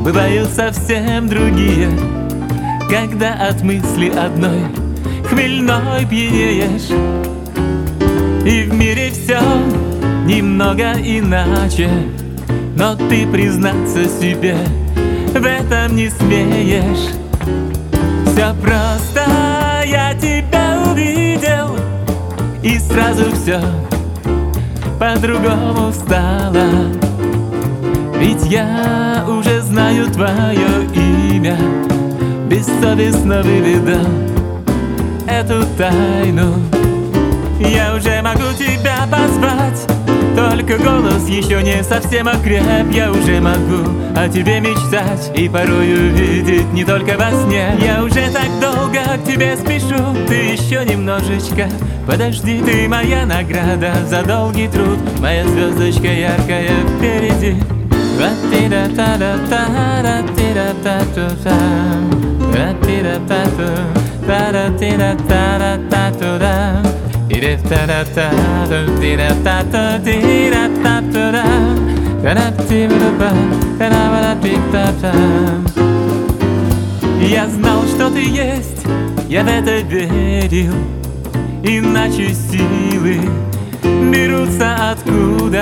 бывают совсем другие, когда от мысли одной хмельной пьянеешь. И в мире все немного иначе, но ты признаться себе в этом не смеешь. Все просто, я тебя увидел, и сразу все по-другому стало. Ведь я уже знаю твое имя, бессовестно выведал эту тайну. Я уже могу тебя позвать, только голос еще не совсем окреп. Я уже могу о тебе мечтать и порою видеть не только во сне. Я уже так долго к тебе спешу, ты еще немножечко подожди. Ты моя награда за долгий труд, моя звездочка яркая впереди. Я знал, что ты есть, я в это верил, иначе силы берутся откуда?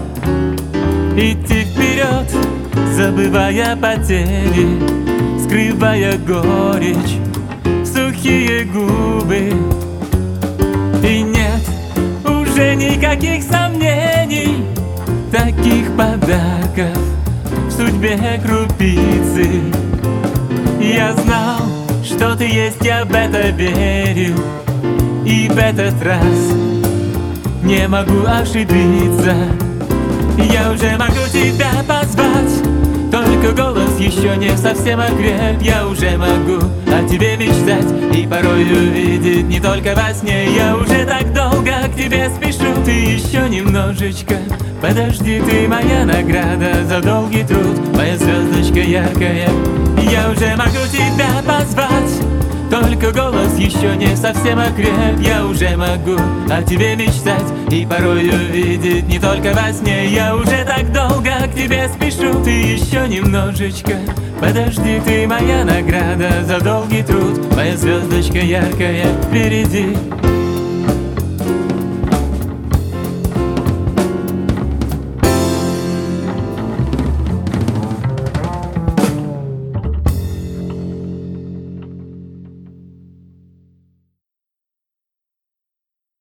Идти вперед, забывая потери, скрывая горечь в сухие губы. И нет уже никаких сомнений, таких подарков в судьбе крупицы. Я знал, что ты есть, я в это верил, и в этот раз не могу ошибиться. Я уже могу тебя позвать, только голос еще не совсем окреп. Я уже могу о тебе мечтать и порою видеть не только во сне. Я уже так долго к тебе спешу, ты еще немножечко подожди. Ты моя награда за долгий труд, моя звездочка яркая. Я уже могу тебя позвать, только голос еще не совсем окреп. Я уже могу о тебе мечтать и порою видеть не только во сне. Я уже так долго к тебе спешу, ты еще немножечко подожди. Ты моя награда за долгий труд, моя звездочка яркая впереди.